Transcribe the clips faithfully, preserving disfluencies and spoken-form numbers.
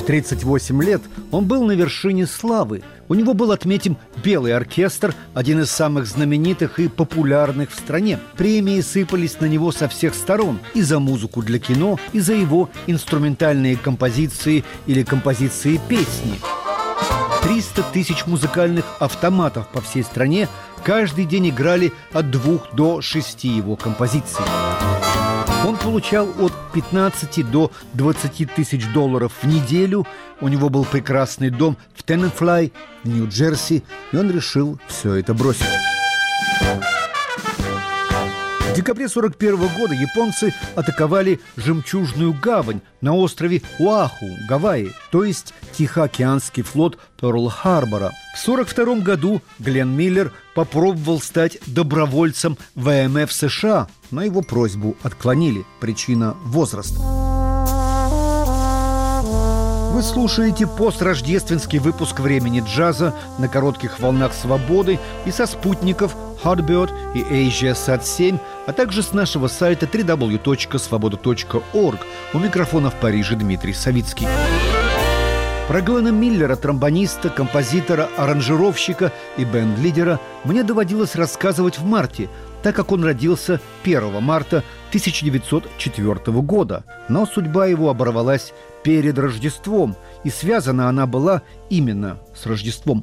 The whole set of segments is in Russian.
тридцать восемь лет он был на вершине славы. У него был, отметим, белый оркестр, один из самых знаменитых и популярных в стране. Премии сыпались на него со всех сторон. И за музыку для кино, и за его инструментальные композиции или композиции песни. триста тысяч музыкальных автоматов по всей стране каждый день играли от двух до шести его композиций. Он получал от пятнадцати до двадцати тысяч долларов в неделю. У него был прекрасный дом в Теннефляй, в Нью-Джерси, и он решил все это бросить. В декабре сорок первого года японцы атаковали Жемчужную гавань на острове Оаху, Гавайи, то есть Тихоокеанский флот Пёрл-Харбора. В сорок втором году Глен Миллер попробовал стать добровольцем в вэ эм эф США, но его просьбу отклонили. Причина – возраст. Вы слушаете построждественский выпуск «Времени джаза» на коротких волнах «Свободы» и со спутников Hotbird и AsiaSat семь, а также с нашего сайта дабл ю дабл ю дабл ю точка свобода точка орг. У микрофона в Париже Дмитрий Савицкий. Про Глена Миллера, тромбониста, композитора, аранжировщика и бенд-лидера, мне доводилось рассказывать в марте, так как он родился первого марта тысяча девятьсот четвёртого года. Но судьба его оборвалась перед Рождеством, и связана она была именно с Рождеством.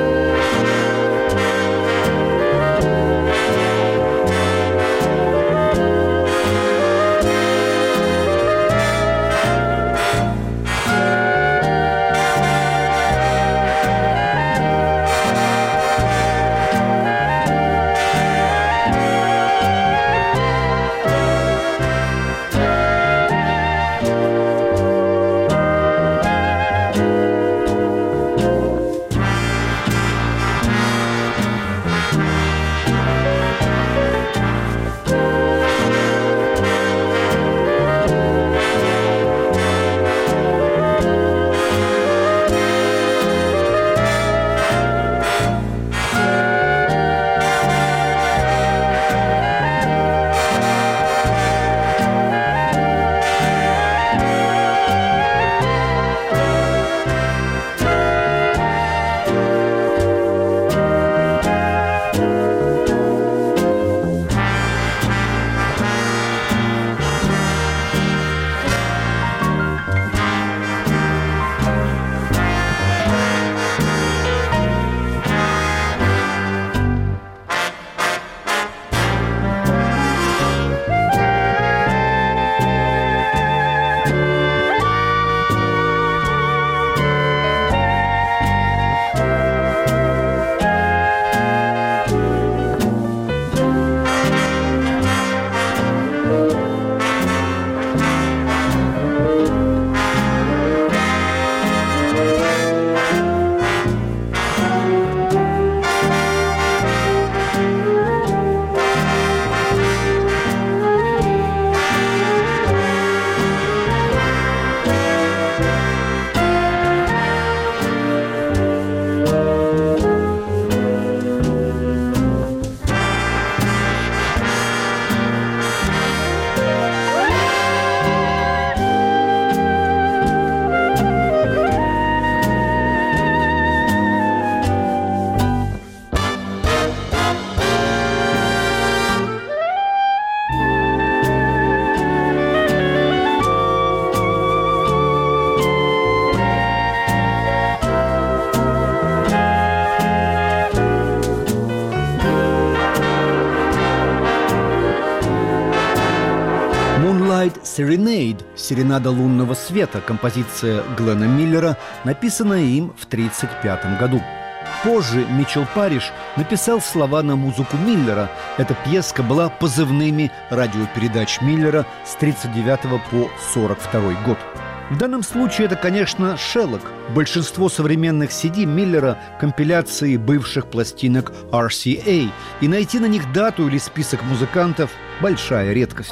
Serenade – «Серенада лунного света», композиция Глена Миллера, написанная им в тридцать пятом году. Позже Митчел Париш написал слова на музыку Миллера. Эта пьеска была позывными радиопередач Миллера с тридцать девятого по сорок второй год. В данном случае это, конечно, Шеллок. Большинство современных си ди Миллера – компиляции бывших пластинок ар си эй, и найти на них дату или список музыкантов – большая редкость.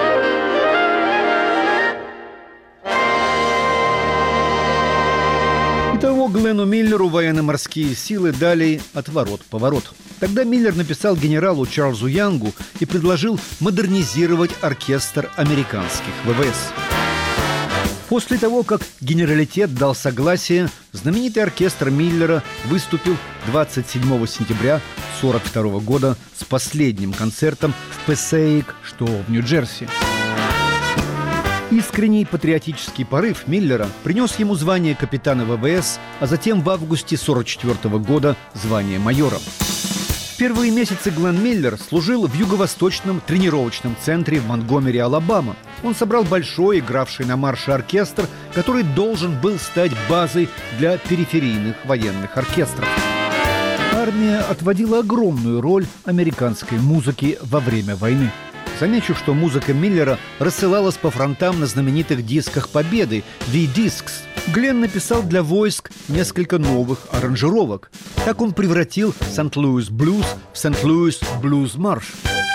Итого Глену Миллеру военно-морские силы дали отворот-поворот. Тогда Миллер написал генералу Чарльзу Янгу и предложил модернизировать оркестр американских вэ вэ эс. После того, как генералитет дал согласие, знаменитый оркестр Миллера выступил двадцать седьмого сентября тысяча девятьсот сорок второго года с последним концертом в Пэссейк, что в Нью-Джерси. Искренний патриотический порыв Миллера принес ему звание капитана ВВС, а затем в августе сорок четвертого года звание майора. В первые месяцы Глен Миллер служил в юго-восточном тренировочном центре в Монтгомери, Алабама. Он собрал большой, игравший на марше оркестр, который должен был стать базой для периферийных военных оркестров. Армия отводила огромную роль американской музыке во время войны. Замечу, что музыка Миллера рассылалась по фронтам на знаменитых дисках Победы «V-Discs». Глен написал для войск несколько новых аранжировок. Так он превратил «Сент-Луис Блюз» в «Сент-Луис Блюз Марш».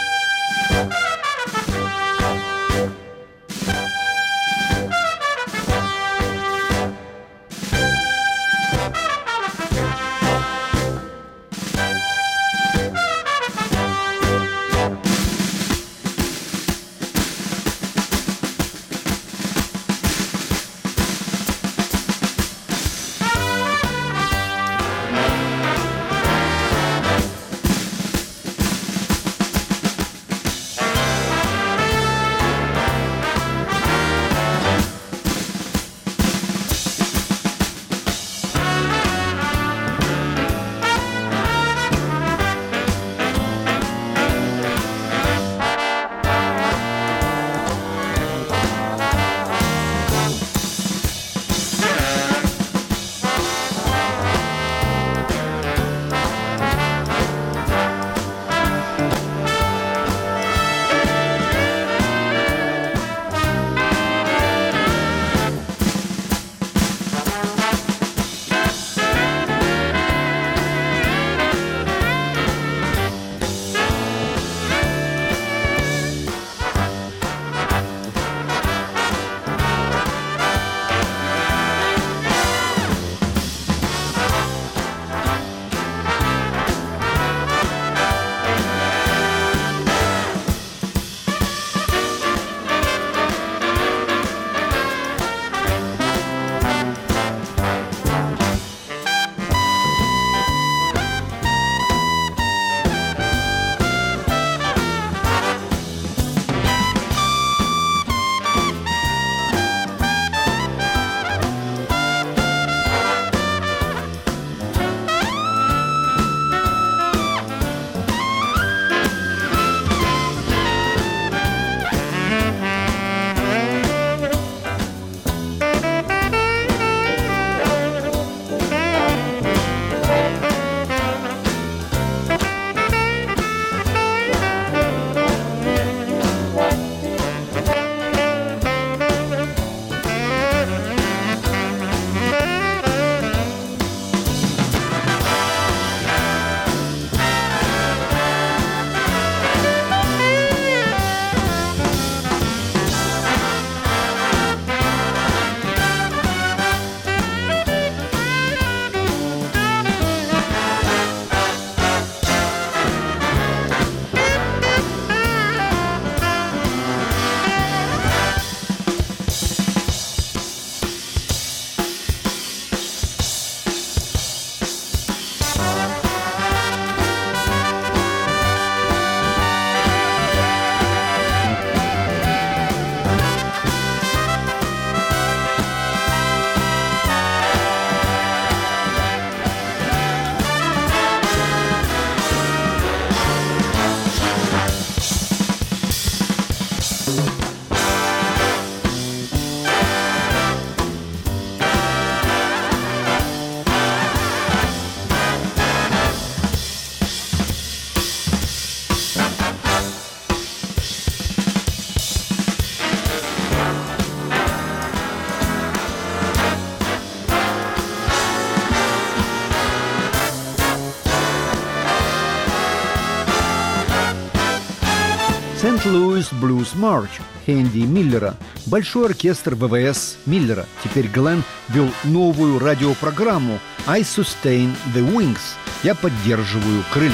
«Сент-Луис Блюз Марч» Хэнди Миллера. Большой оркестр ВВС Миллера. Теперь Глен вел новую радиопрограмму «I Sustain the Wings» – «Я поддерживаю крылья».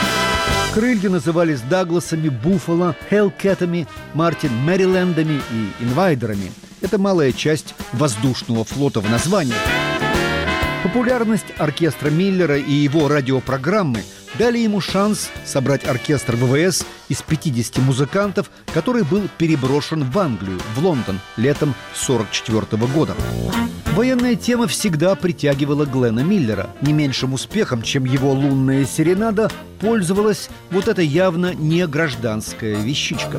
Крылья назывались Дагласами, Буффало, Хеллкэтами, Мартин Мэрилендами и Инвайдерами. Это малая часть воздушного флота в названии. Популярность оркестра Миллера и его радиопрограммы дали ему шанс собрать оркестр ВВС из пятидесяти музыкантов, который был переброшен в Англию, в Лондон, летом сорок четвёртого года. Военная тема всегда притягивала Гленна Миллера. Не меньшим успехом, чем его «Лунная серенада», пользовалась вот эта явно не гражданская вещичка.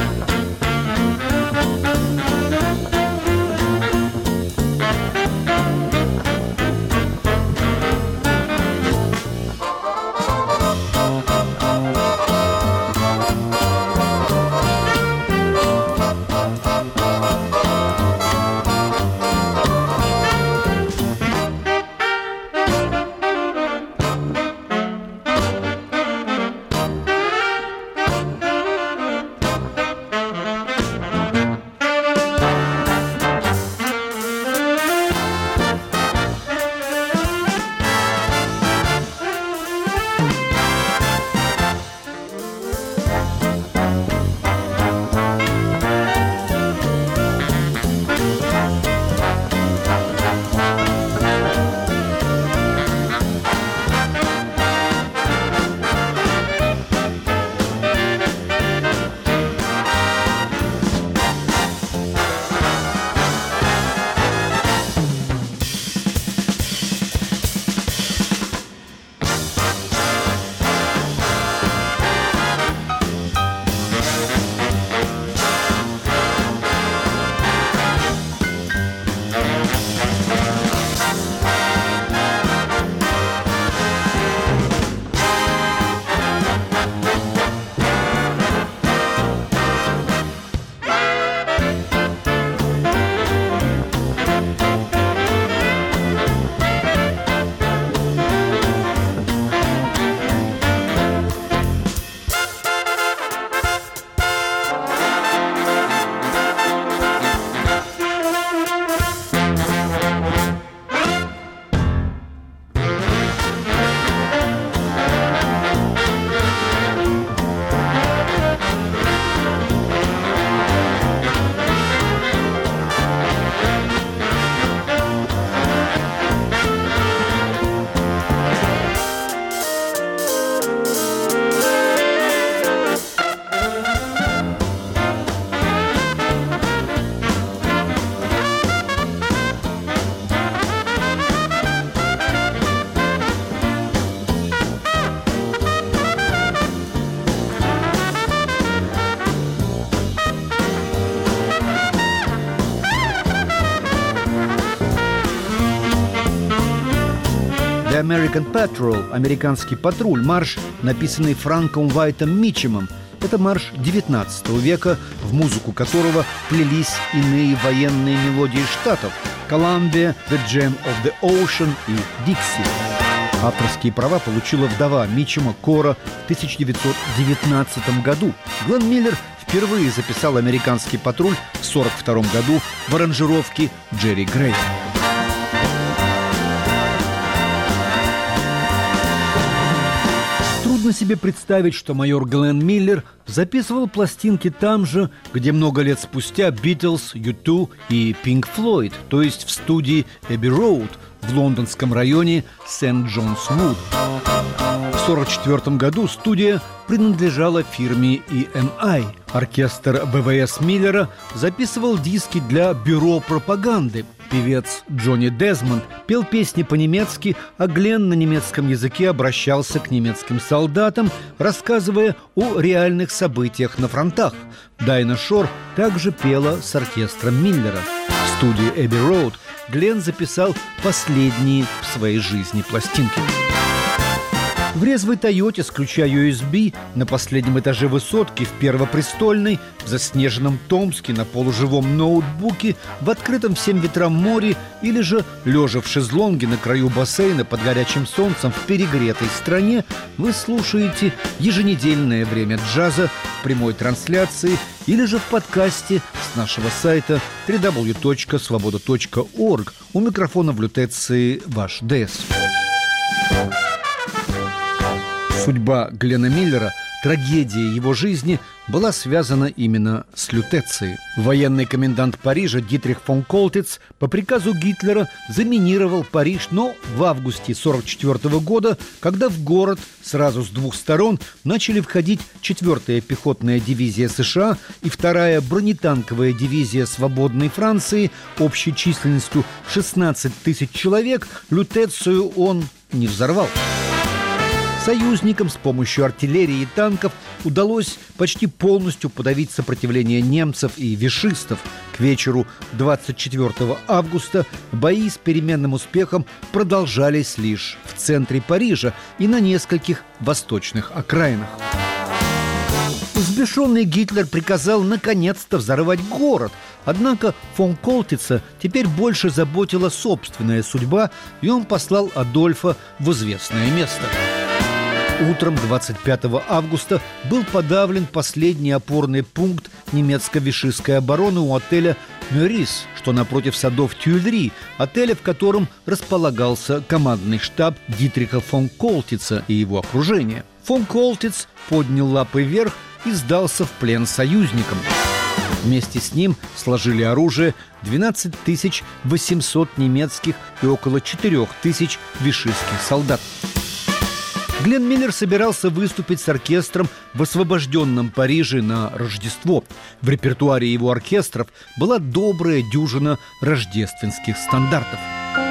«American Patrol» – «Американский патруль», марш, написанный Франком Уайтом Митчемом. Это марш девятнадцатого века, в музыку которого плелись иные военные мелодии штатов – «Columbia», «The Gem of the Ocean» и «Dixie». Авторские права получила вдова Митчема Кора в тысяча девятьсот девятнадцатом году. Гленн Миллер впервые записал «Американский патруль» в сорок втором году в аранжировке Джерри Грей. Трудно себе представить, что майор Гленн Миллер записывал пластинки там же, где много лет спустя Битлз, ю ту и Pink Floyd, то есть в студии Эбби Роуд в лондонском районе Сент-Джонс-Вуд. В сорок четвёртом году студия принадлежала фирме и эм ай. Оркестр ВВС Миллера записывал диски для бюро пропаганды. Певец Джонни Дезмонд пел песни по-немецки, а Гленн на немецком языке обращался к немецким солдатам, рассказывая о реальных событиях на фронтах. Дайна Шор также пела с оркестром Миллера. В студии Эбби Роуд Гленн записал последние в своей жизни пластинки. В резвой «Тойоте» с ключа ю эс би на последнем этаже высотки в Первопрестольной, в заснеженном Томске на полуживом ноутбуке, в открытом всем ветрам море или же лежа в шезлонге на краю бассейна под горячим солнцем в перегретой стране вы слушаете еженедельное время джаза в прямой трансляции или же в подкасте с нашего сайта дабл ю дабл ю дабл ю точка свобода точка орг. У микрофона в лютеции ваш Дэс. Судьба Гленна Миллера, трагедия его жизни была связана именно с Лютецией. Военный комендант Парижа Дитрих фон Колтиц по приказу Гитлера заминировал Париж, но в августе сорок четвёртого года, когда в город сразу с двух сторон начали входить четвёртая пехотная дивизия США и вторая бронетанковая дивизия Свободной Франции общей численностью шестнадцать тысяч человек, Лютецию он не взорвал. Союзникам с помощью артиллерии и танков удалось почти полностью подавить сопротивление немцев и вишистов. К вечеру двадцать четвёртого августа бои с переменным успехом продолжались лишь в центре Парижа и на нескольких восточных окраинах. Взбешенный Гитлер приказал наконец-то взорвать город. Однако фон Колтица теперь больше заботила собственная судьба, и он послал Адольфа в известное место. Утром двадцать пятого августа был подавлен последний опорный пункт немецко-вишистской обороны у отеля «Мюрис», что напротив садов Тюильри, отеля, в котором располагался командный штаб Дитриха фон Колтица и его окружения. Фон Колтиц поднял лапы вверх и сдался в плен союзникам. Вместе с ним сложили оружие двенадцать тысяч восемьсот немецких и около четыре тысячи вишистских солдат. Глен Миллер собирался выступить с оркестром в освобожденном Париже на Рождество. В репертуаре его оркестров была добрая дюжина рождественских стандартов.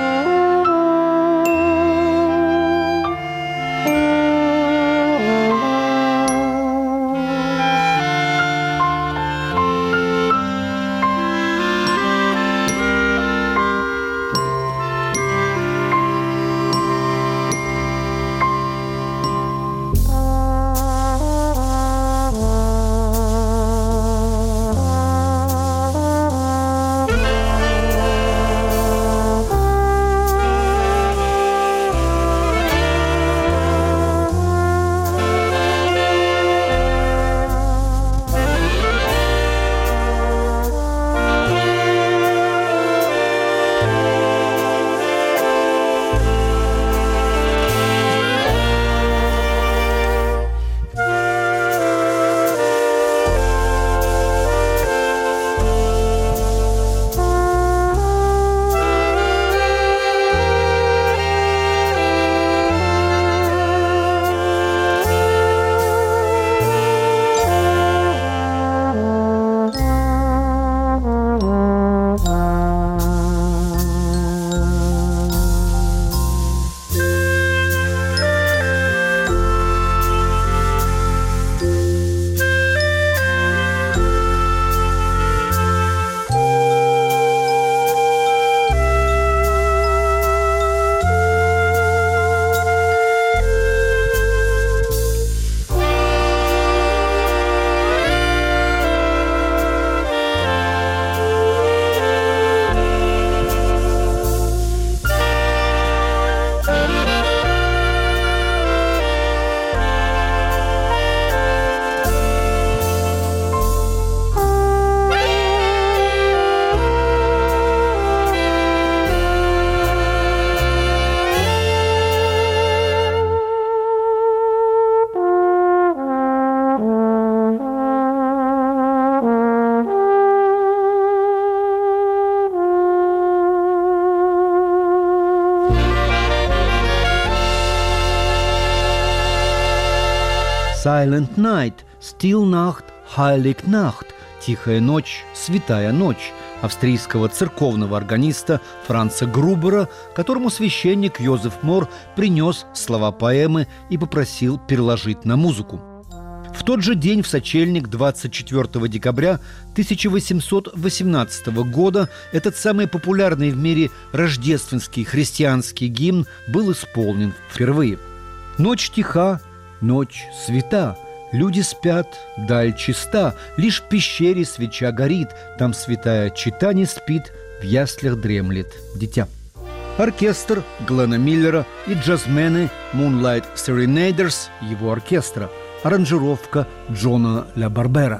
Silent Night, Still Nacht, Heilig Nacht, Тихая ночь, Святая ночь австрийского церковного органиста Франца Грубера, которому священник Йозеф Мор принес слова поэмы и попросил переложить на музыку. В тот же день, в сочельник, двадцать четвёртого декабря тысяча восемьсот восемнадцатого года, этот самый популярный в мире рождественский христианский гимн был исполнен впервые. Ночь тиха, ночь свята, люди спят, даль чиста, лишь в пещере свеча горит, там святая чита не спит, в яслях дремлет дитя. Оркестр Глена Миллера и джазмены Moonlight Serenaders его оркестра. Аранжировка Джона Ля Барбера.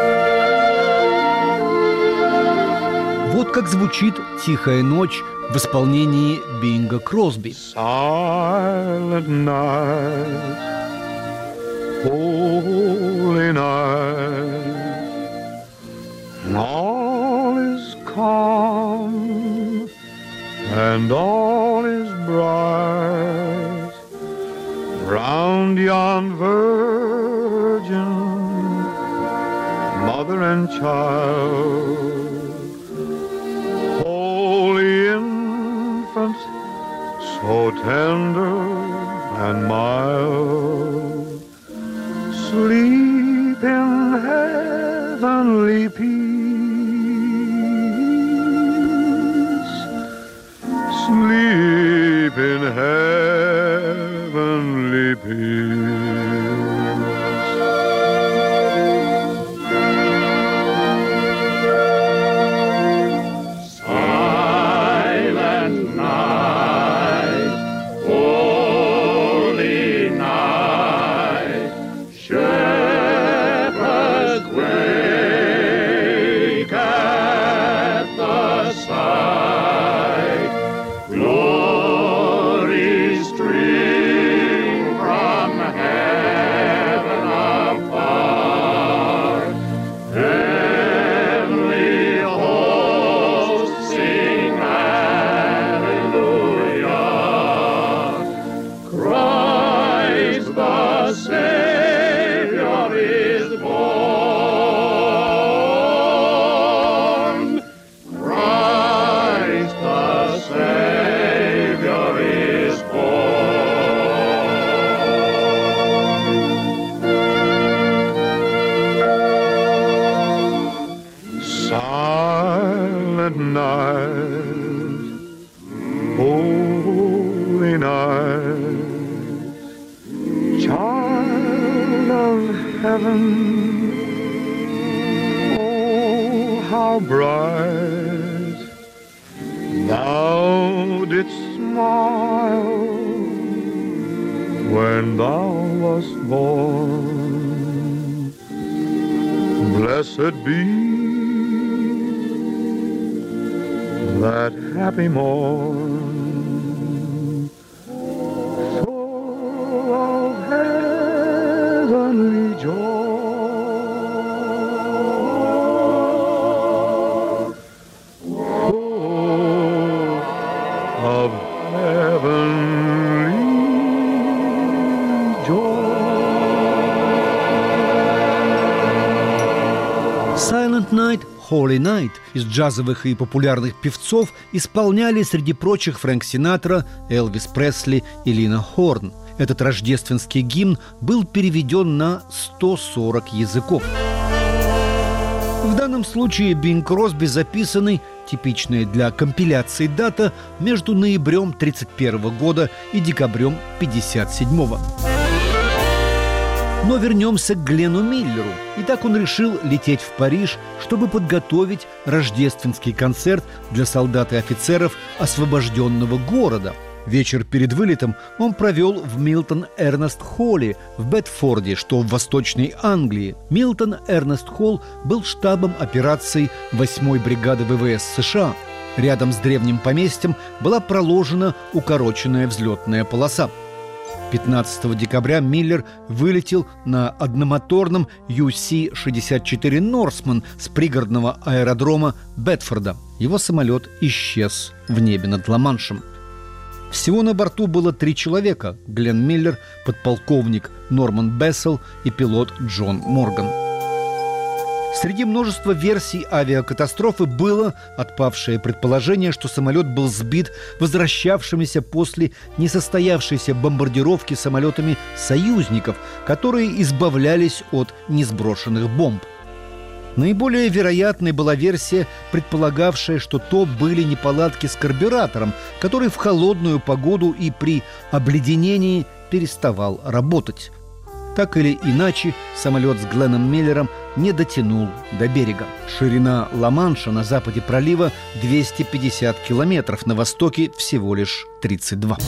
Вот как звучит «Тихая ночь» в исполнении Бинга Кросби. Silent night, holy night. All is calm and all is bright round yon virgin, mother and child. Holy infant, so tender and mild, sleep in heavenly peace, sleep in heavenly peace. Silent night, holy night, shepherds wake at the sight, glory stream from heaven afar, heavenly hosts sing hallelujah, Christ the Savior is born, Christ the Savior is born. Silent night, holy night, child of heaven, oh, how bright thou didst smile when thou wast born. Blessed be that happy morn, full of heavenly joy, full of heavenly joy. Silent Night, Holy Night из джазовых и популярных певцов исполняли среди прочих Фрэнк Синатра, Элвис Пресли и Лина Хорн. Этот рождественский гимн был переведен на сто сорок языков. В данном случае Бинг Кросби записанный, типичная для компиляции дата, между ноябрем тридцать первого года и декабрем пятьдесят седьмого. Но вернемся к Гленну Миллеру. Итак, он решил лететь в Париж, чтобы подготовить рождественский концерт для солдат и офицеров освобожденного города. Вечер перед вылетом он провел в Милтон Эрнест Холле в Бетфорде, что в Восточной Англии. Милтон Эрнест Холл был штабом операций восьмой бригады ВВС США. Рядом с древним поместьем была проложена укороченная взлетная полоса. пятнадцатого декабря Миллер вылетел на одномоторном ю си шестьдесят четыре «Норсман» с пригородного аэродрома Бетфорда. Его самолет исчез в небе над Ла-Маншем. Всего на борту было три человека – Гленн Миллер, подполковник Норман Бессел и пилот Джон Морган. Среди множества версий авиакатастрофы было отпавшее предположение, что самолет был сбит возвращавшимися после несостоявшейся бомбардировки самолетами союзников, которые избавлялись от несброшенных бомб. Наиболее вероятной была версия, предполагавшая, что то были неполадки с карбюратором, который в холодную погоду и при обледенении переставал работать. Так или иначе, самолет с Гленном Миллером не дотянул до берега. Ширина Ла-Манша на западе пролива двести пятьдесят километров, на востоке всего лишь тридцать два.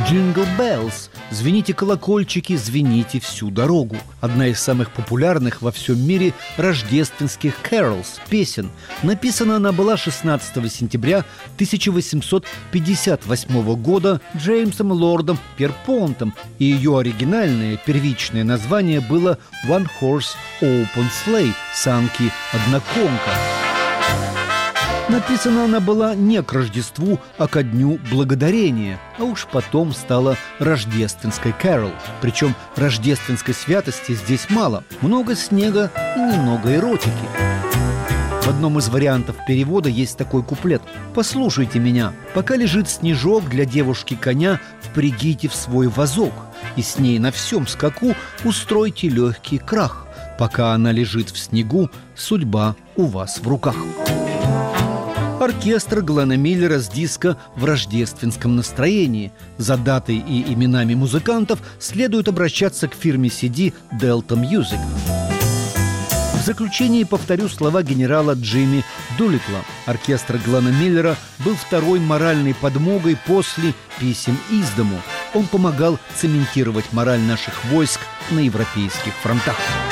«Jingle Bells» – «Звените колокольчики, звените всю дорогу». Одна из самых популярных во всем мире рождественских carols – песен. Написана она была шестнадцатого сентября тысяча восемьсот пятьдесят восьмого года Джеймсом Лордом Перпонтом, и ее оригинальное первичное название было «One Horse Open Sleigh» – «Санки одноконка». Написана она была не к Рождеству, а ко Дню Благодарения, а уж потом стала рождественской кэрол. Причем рождественской святости здесь мало. Много снега и немного эротики. В одном из вариантов перевода есть такой куплет: «Послушайте меня, пока лежит снежок, для девушки коня впрягите в свой вазок, и с ней на всем скаку устройте легкий крах. Пока она лежит в снегу, судьба у вас в руках». Оркестр Глена Миллера с диска в рождественском настроении. За датой и именами музыкантов следует обращаться к фирме си ди Delta Music. В заключение повторю слова генерала Джимми Дулитла. Оркестр Глена Миллера был второй моральной подмогой после писем из дому. Он помогал цементировать мораль наших войск на европейских фронтах.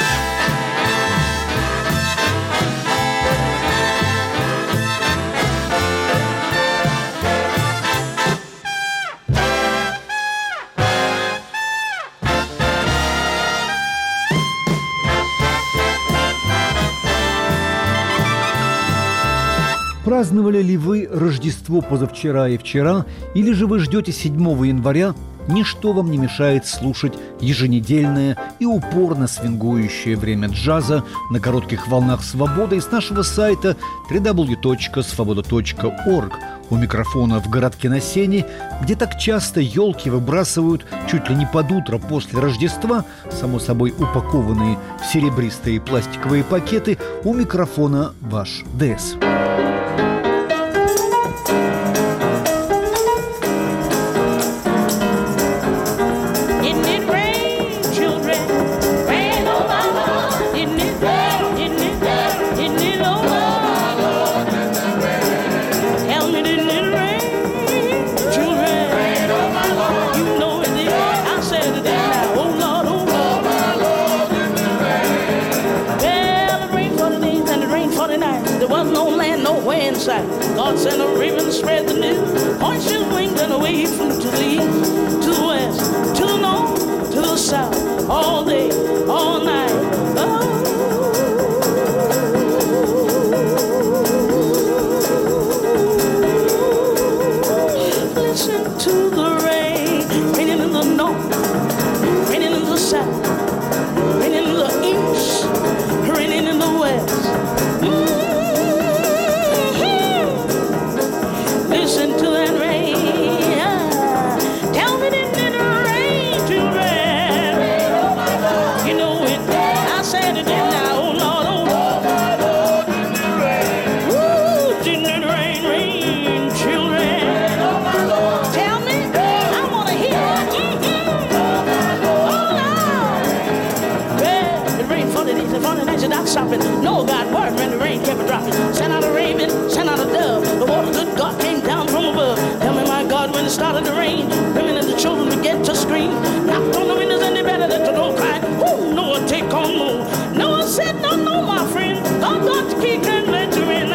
Праздновали ли вы Рождество позавчера и вчера, или же вы ждете седьмого января, ничто вам не мешает слушать еженедельное и упорно свингующее время джаза на коротких волнах свободы из нашего сайта дабл ю дабл ю дабл ю точка свобода точка орг. У микрофона в городке на Сене, где так часто елки выбрасывают чуть ли не под утро после Рождества, само собой упакованные в серебристые пластиковые пакеты, у микрофона ваш ДС. God sent a raven, spread the news. Horseshoes winged and away flew to the east, to the west, to the north, to the south, all day, all night. Oh. Listen to the rain, raining in the north, raining in the south, raining in the east, raining in the west. Mm. Listen to that rain. Tell me, didn't it rain, children? You know it. I said it didn't. Oh Lord, oh Lord. Woo, didn't it rain, rain, children? Tell me, I want to hear it. Mm-hmm. Oh Lord. Well, it rained forty days and forty nights without stopping. Noah got word when the rain kept dropping. Sent out a raven, sent out a dove. The water, good God, came down from above. Tell me, my God, when it started to rain, women and the children began to scream. Knocked on the windows and they better let the door cry. Oh, Noah, take on more. Noah said, no, no, my friend. God got to keep and let you in.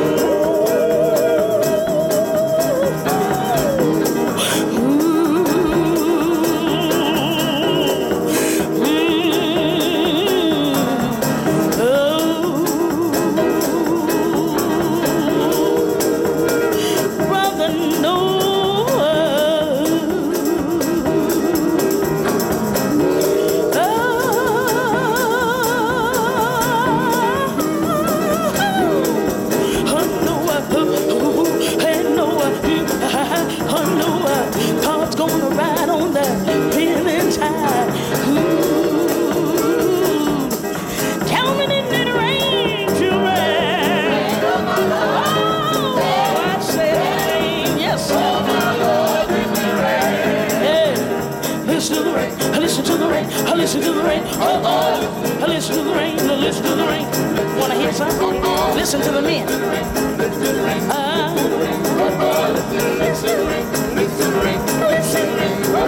Listen to the rain, oh oh. Listen to the rain, listen to the rain. Wanna hear something? Listen to the men. Ah. Listen to the rain, listen to the rain, listen to the rain.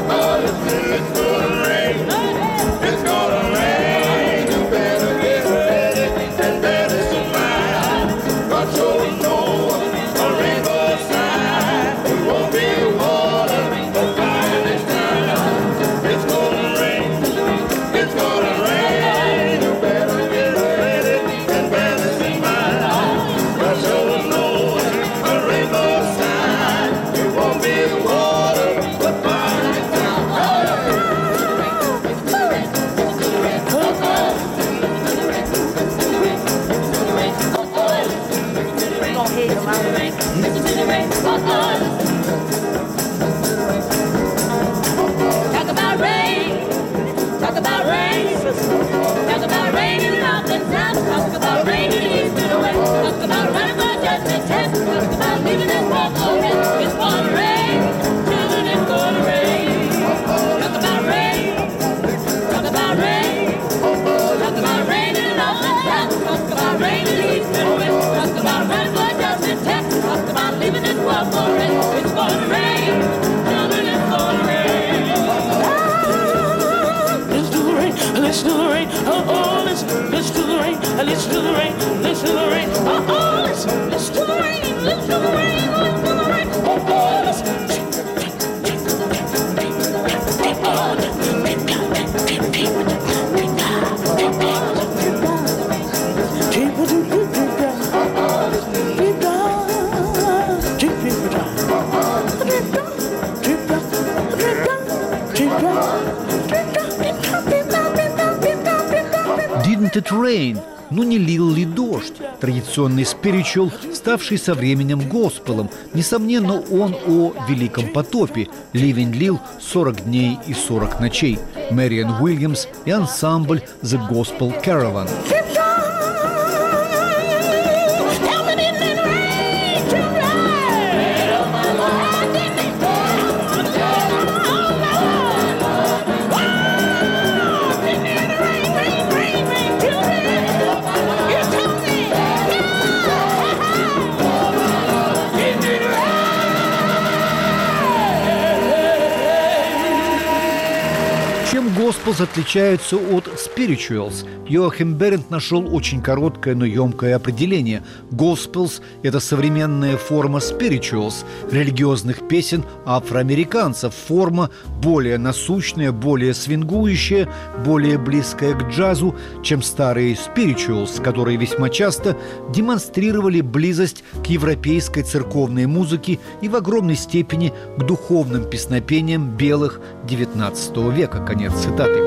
it rain? Ну не лил ли дождь? Традиционный спиричуал, ставший со временем госпелом. Несомненно, он о великом потопе. Ливень лил сорок дней и сорок ночей. Мэриан Уильямс и ансамбль The Gospel Caravan. Чем Gospels отличаются от Spirituals? Йоахим Берент нашел очень короткое, но емкое определение. Gospels – это современная форма Spirituals, религиозных песен афроамериканцев, форма более насущная, более свингующая, более близкая к джазу, чем старые Spirituals, которые весьма часто демонстрировали близость к европейской церковной музыке и в огромной степени к духовным песнопениям белых девятнадцатого века. Конец цитаты.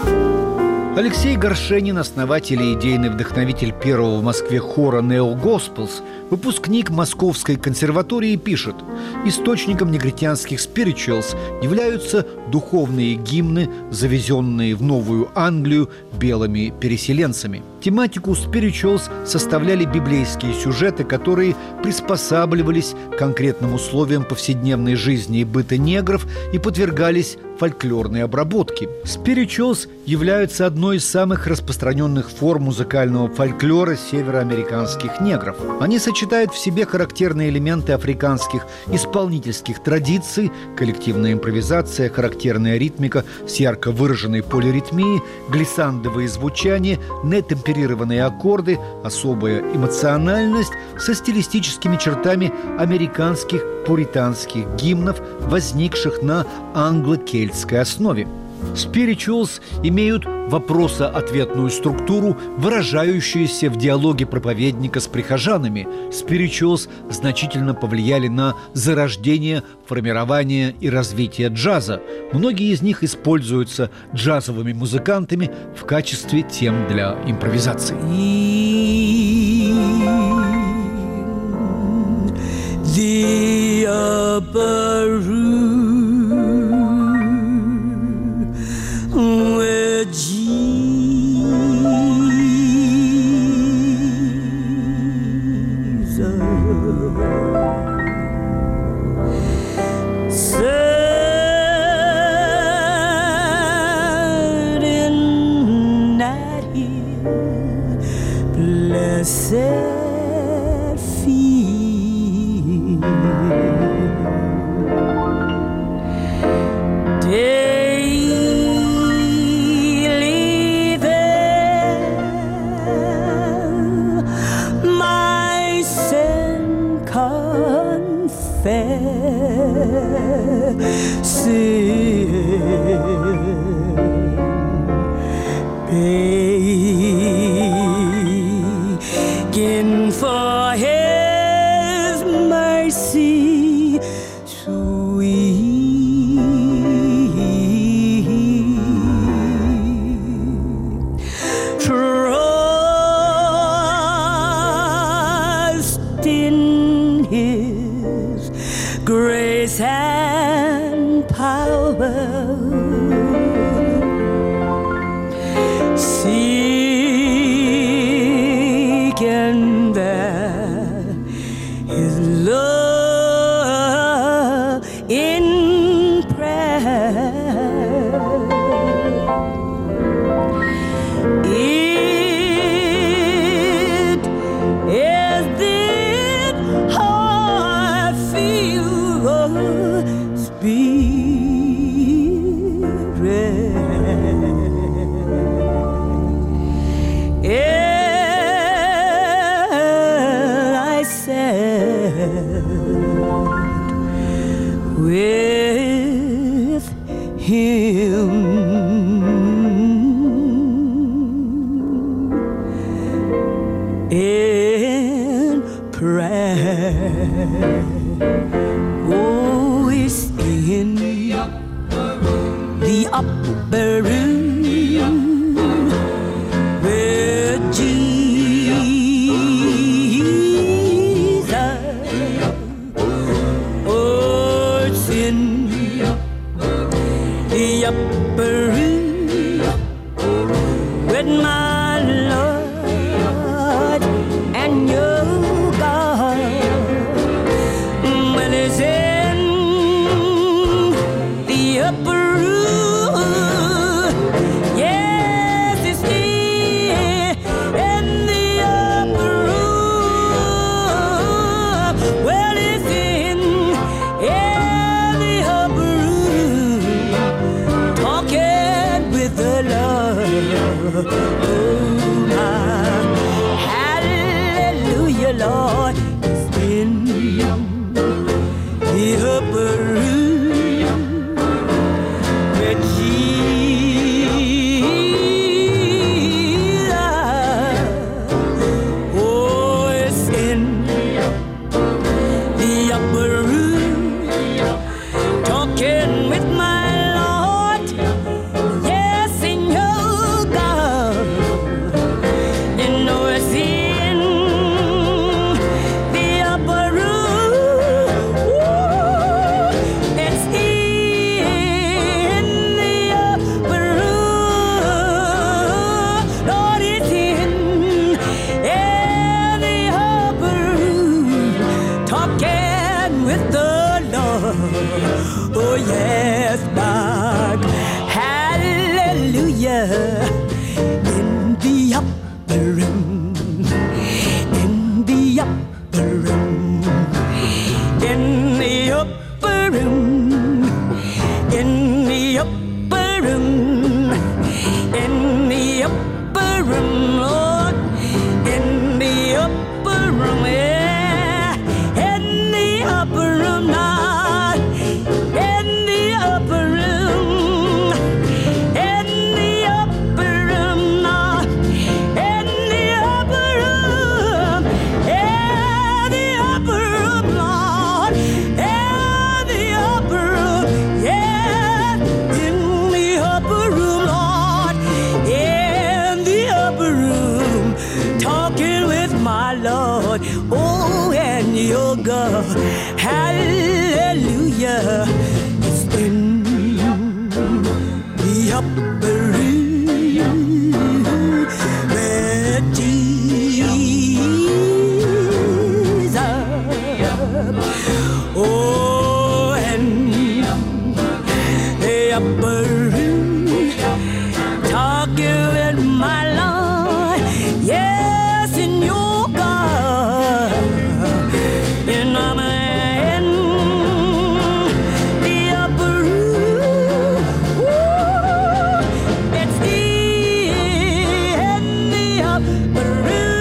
Алексей Горшенин, основатель и идейный вдохновитель первого в Москве хора Neo Gospels, выпускник Московской консерватории, пишет: источником негритянских спиричуалс являются духовные гимны, завезенные в Новую Англию белыми переселенцами. Тематику спиричуалс составляли библейские сюжеты, которые приспосабливались к конкретным условиям повседневной жизни и быта негров и подвергались фольклорной обработке. Спиричуалс являются одной из самых распространенных форм музыкального фольклора североамериканских негров. Они сочетают в себе характерные элементы африканских исполнительских традиций, коллективная импровизация, характерная ритмика с ярко выраженной полиритмией, глиссандовые звучания, нетемперированные аккорды, особая эмоциональность со стилистическими чертами американских пуританских гимнов, возникших на англо-кельтской основе. Спиричуалс имеют вопросо-ответную структуру, выражающуюся в диалоге проповедника с прихожанами. Спиричуалс значительно повлияли на зарождение, формирование и развитие джаза. Многие из них используются джазовыми музыкантами в качестве тем для импровизации. The upper room where Jesus sat in that hill, blessed daily there my sin begging for His mercy sweet. Trust in His grace and power. Seek and there His love in prayer. It is this how I feel the Spirit. I said with Him in prayer. Oh, it's in the upper room where in the upper room with my Lord and your God. Well, it's in the upper room. Yes, it's here in the upper room. Well, it's in, in the upper room, talking with the Lord. Oh, my, hallelujah, Lord, it's in the upper room with Jesus. Oh, it's in the upper room, talking with my Lord. Yes, in your God. You know it's in the upper room. Ooh, it's in the upper room. Lord, it's in, in the upper room, talking with the Lord. Oh, yes, Lord. Hallelujah. In the upper room, in the upper room, in the upper room, in the upper room, in the upper room, Lord, in the upper room, yeah, in the upper room, Lord, in the upper room, in the upper room, Lord, in the upper room, in the upper room, Lord, in the upper room, yeah, in the upper room, Lord, in the upper room, talking with my Lord. Oh, and your God, hallelujah, it's in the upper room where Jesus. Oh, and the upper room, talking with my Lord. Yes, in your God. And I'm in the upper room. Ooh, it's in the upper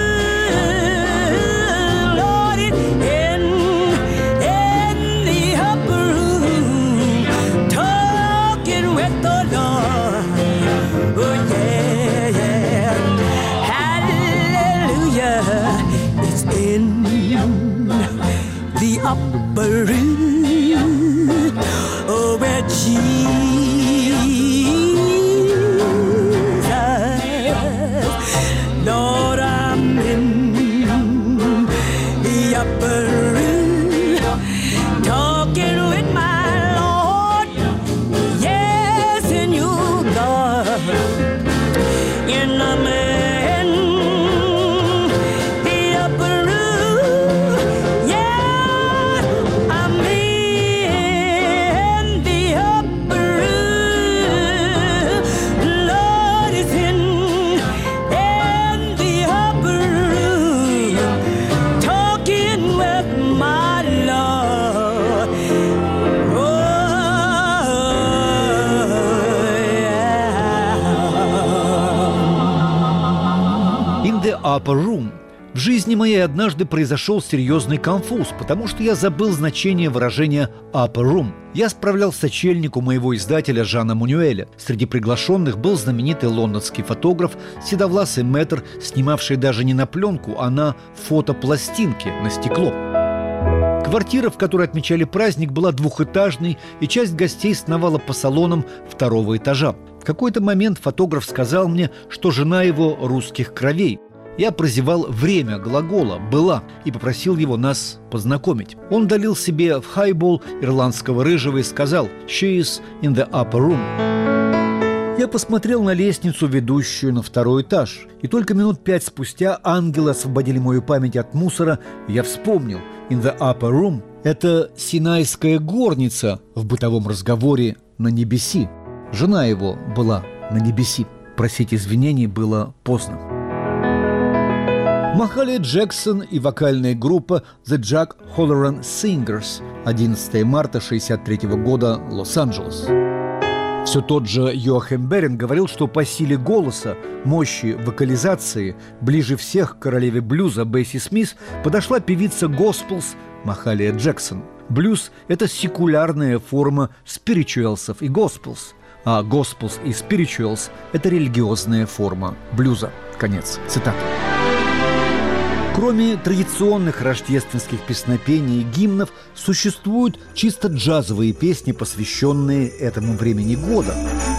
room. Lord, it's in, in the upper room, talking with the Lord. Oh, yeah, yeah. Hallelujah. It's in the upper room, oh, where Jesus. Lord, I'm in the upper room, talking with my Lord. Yes, in you, God. And I'm in the upper room. Yeah, I'm in the upper room. Lord is in, in the upper room, talking with my Lord. Oh, yeah. In the upper room. В жизни моей однажды произошел серьезный конфуз, потому что я забыл значение выражения upper room. Я справлял сочельник у моего издателя Жана Мануэля. Среди приглашенных был знаменитый лондонский фотограф, седовласый мэтр, снимавший даже не на пленку, а на фотопластинке, на стекло. Квартира, в которой отмечали праздник, была двухэтажной, и часть гостей сновала по салонам второго этажа. В какой-то момент фотограф сказал мне, что жена его русских кровей. Я прозевал время глагола «была» и попросил его нас познакомить. Он долил себе в хайбол ирландского рыжего и сказал «She is in the upper room». Я посмотрел на лестницу, ведущую на второй этаж. И только минут пять спустя ангелы освободили мою память от мусора, и я вспомнил «In the upper room» – это синайская горница в бытовом разговоре на небеси. Жена его была на небеси. Просить извинений было поздно. Махали Джексон и вокальная группа The Jack Halloran Singers, одиннадцатого марта шестьдесят третьего года, Лос-Анджелес. Все тот же Йоахим Беринг говорил, что по силе голоса, мощи вокализации ближе всех к королеве блюза Бесси Смит подошла певица госпелс Махалия Джексон. Блюз – это секулярная форма спиричуэлсов и госпелс, а госпелс и спиричуэлс – это религиозная форма блюза. Конец цитаты. Кроме традиционных рождественских песнопений и гимнов, существуют чисто джазовые песни, посвященные этому времени года.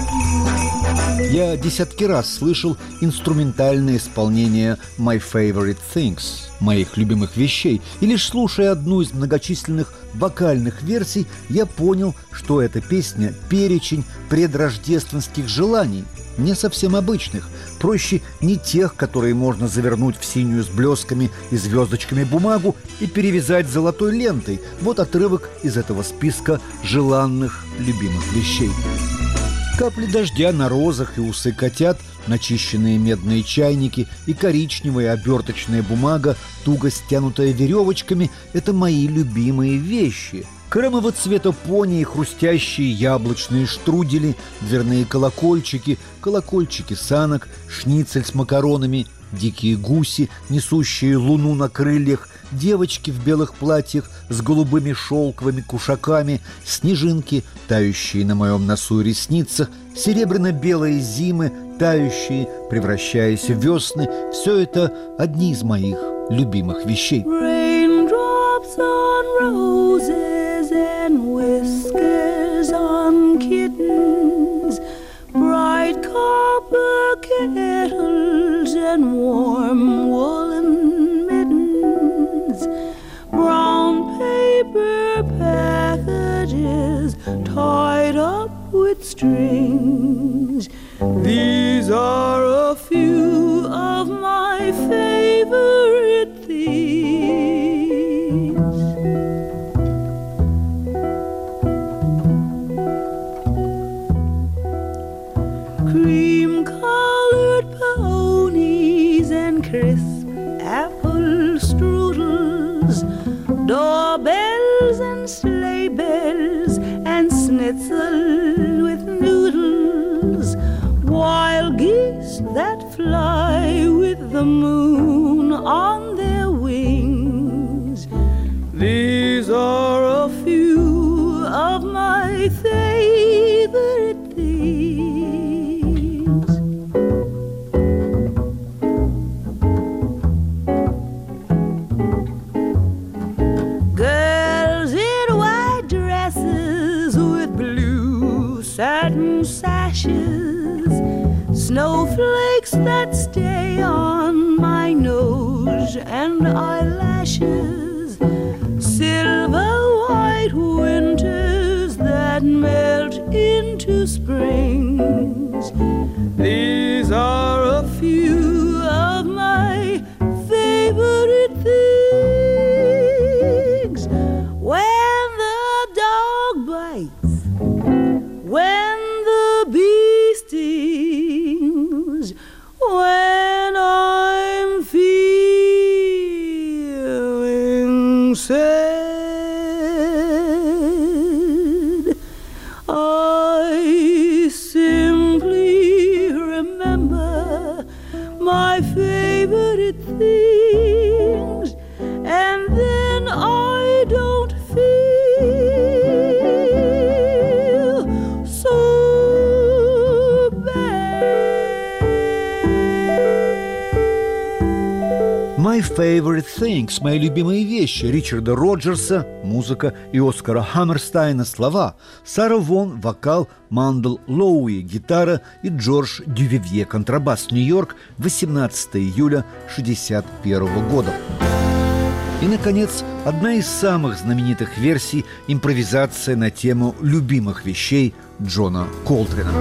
Я десятки раз слышал инструментальное исполнение «My Favorite Things» – моих любимых вещей, и лишь слушая одну из многочисленных вокальных версий, я понял, что эта песня – перечень предрождественских желаний, не совсем обычных, проще не тех, которые можно завернуть в синюю с блесками и звездочками бумагу и перевязать золотой лентой. Вот отрывок из этого списка желанных любимых вещей. Капли дождя на розах и усы котят, начищенные медные чайники и коричневая оберточная бумага, туго стянутая веревочками – это мои любимые вещи. Кремового цвета пони и хрустящие яблочные штрудели, дверные колокольчики, колокольчики санок, шницель с макаронами, дикие гуси, несущие луну на крыльях, девочки в белых платьях с голубыми шелковыми кушаками, снежинки, тающие на моем носу и ресницах, серебряно-белые зимы, тающие, превращаясь в весны – все это одни из моих любимых вещей. Raindrops on roses and whiskers on kittens, bright copper kettles and warm woolen mittens, brown paper packages tied up with strings. These are a few of my favorite things. Cream-colored ponies and crisp apple strudels, doorbells and sleigh bells and schnitzel with noodles, wild geese that fly with the moon on their wings. These are a few of my favorite things. Girls in white dresses with blue satin sashes, snowflakes that stay on my nose and eyelashes, silver white winters that melt into springs. These are a few of my favorite things. When the dog bites, when the bee stings, when I'm feeling sad, I simply remember my favorite things, and then I don't feel so My My Favorite Things, мои любимые вещи Ричарда Роджерса, музыка, и Оскара Хаммерстайна, слова, Сара Вон, вокал, Мандел Лоуи, гитара и Джордж Дювивье, контрабас, Нью-Йорк, восемнадцатого июля шестьдесят первого года. И, наконец, одна из самых знаменитых версий – импровизация на тему любимых вещей Джона Колтрена.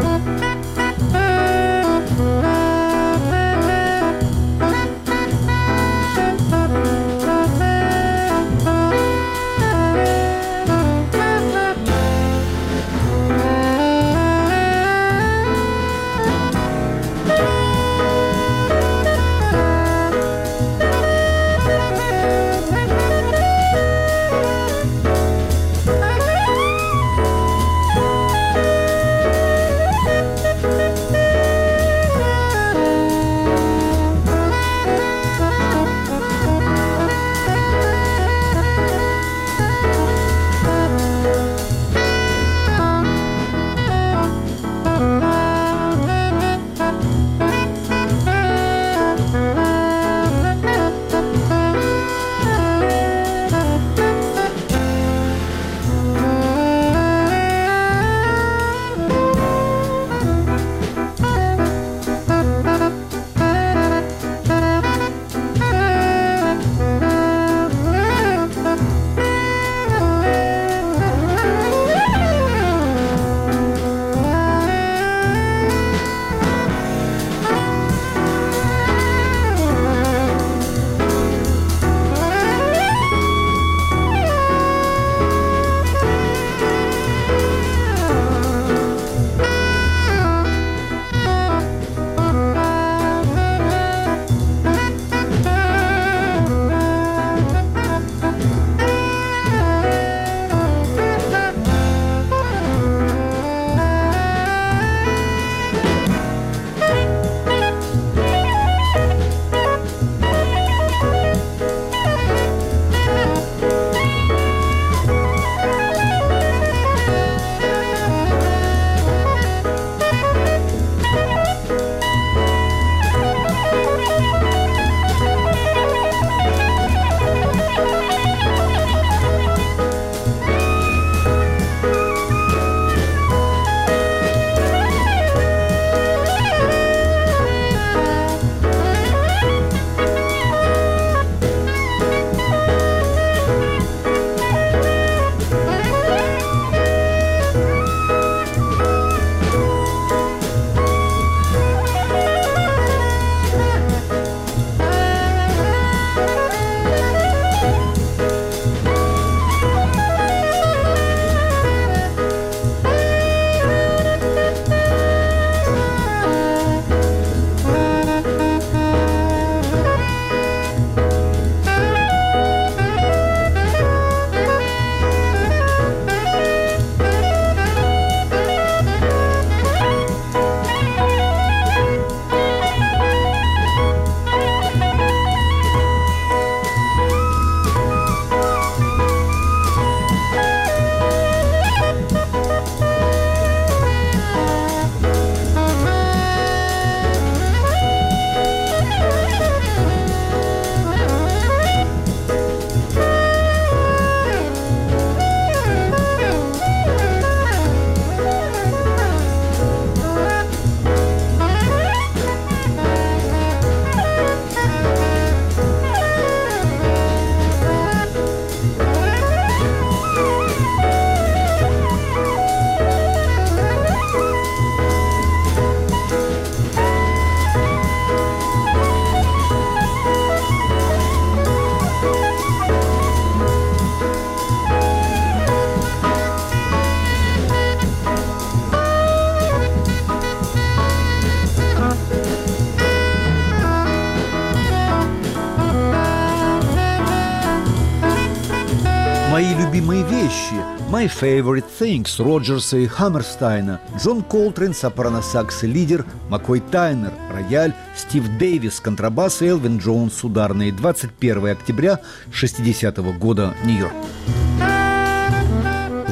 «Мои любимые вещи» «My Favorite Things» Роджерса и Хаммерстайна, Джон Колтрен, сопрано-сакс и лидер, Маккой Тайнер, рояль, Стив Дэвис, контрабас и Элвин Джонс, ударные. двадцать первого октября шестидесятого года, Нью-Йорк. В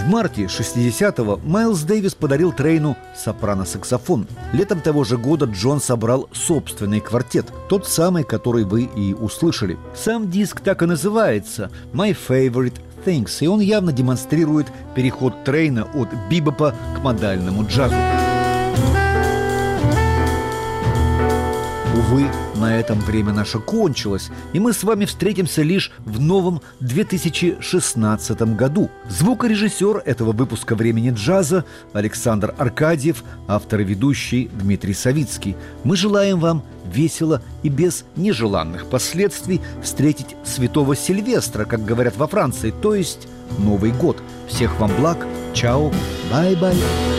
В марте шестидесятого Майлз Дэвис подарил Трейну сопрано-саксофон. Летом того же года Джон собрал собственный квартет, тот самый, который вы и услышали. Сам диск так и называется «My Favorite Things», и он явно демонстрирует переход Трейна от бибопа к модальному джазу. Увы, на этом время наше кончилось, и мы с вами встретимся лишь в новом две тысячи шестнадцатом году. Звукорежиссер этого выпуска «Времени джаза» Александр Аркадьев, автор и ведущий Дмитрий Савицкий. Мы желаем вам весело и без нежеланных последствий встретить Святого Сильвестра, как говорят во Франции, то есть Новый год. Всех вам благ, чао, бай-бай.